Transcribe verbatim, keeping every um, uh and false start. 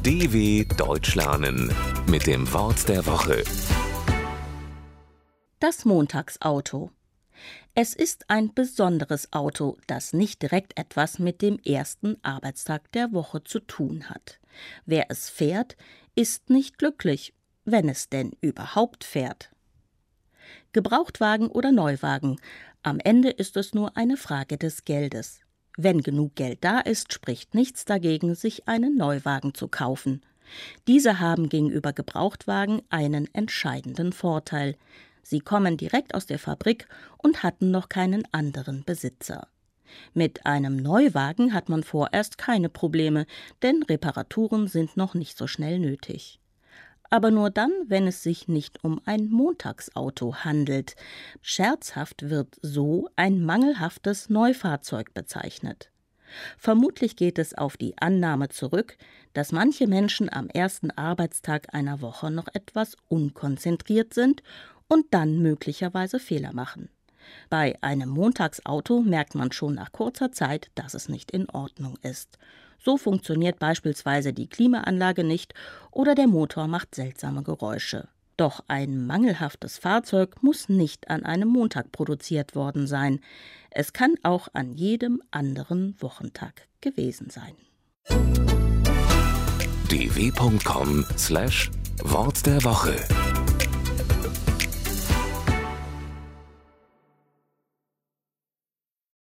D W Deutsch lernen mit dem Wort der Woche. Das Montagsauto. Es ist ein besonderes Auto, das nicht direkt etwas mit dem ersten Arbeitstag der Woche zu tun hat. Wer es fährt, ist nicht glücklich, wenn es denn überhaupt fährt. Gebrauchtwagen oder Neuwagen, am Ende ist es nur eine Frage des Geldes. Wenn genug Geld da ist, spricht nichts dagegen, sich einen Neuwagen zu kaufen. Diese haben gegenüber Gebrauchtwagen einen entscheidenden Vorteil. Sie kommen direkt aus der Fabrik und hatten noch keinen anderen Besitzer. Mit einem Neuwagen hat man vorerst keine Probleme, denn Reparaturen sind noch nicht so schnell nötig. Aber nur dann, wenn es sich nicht um ein Montagsauto handelt. Scherzhaft wird so ein mangelhaftes Neufahrzeug bezeichnet. Vermutlich geht es auf die Annahme zurück, dass manche Menschen am ersten Arbeitstag einer Woche noch etwas unkonzentriert sind und dann möglicherweise Fehler machen. Bei einem Montagsauto merkt man schon nach kurzer Zeit, dass es nicht in Ordnung ist. So funktioniert beispielsweise die Klimaanlage nicht oder der Motor macht seltsame Geräusche. Doch ein mangelhaftes Fahrzeug muss nicht an einem Montag produziert worden sein. Es kann auch an jedem anderen Wochentag gewesen sein. d w punkt com slash Wort der Woche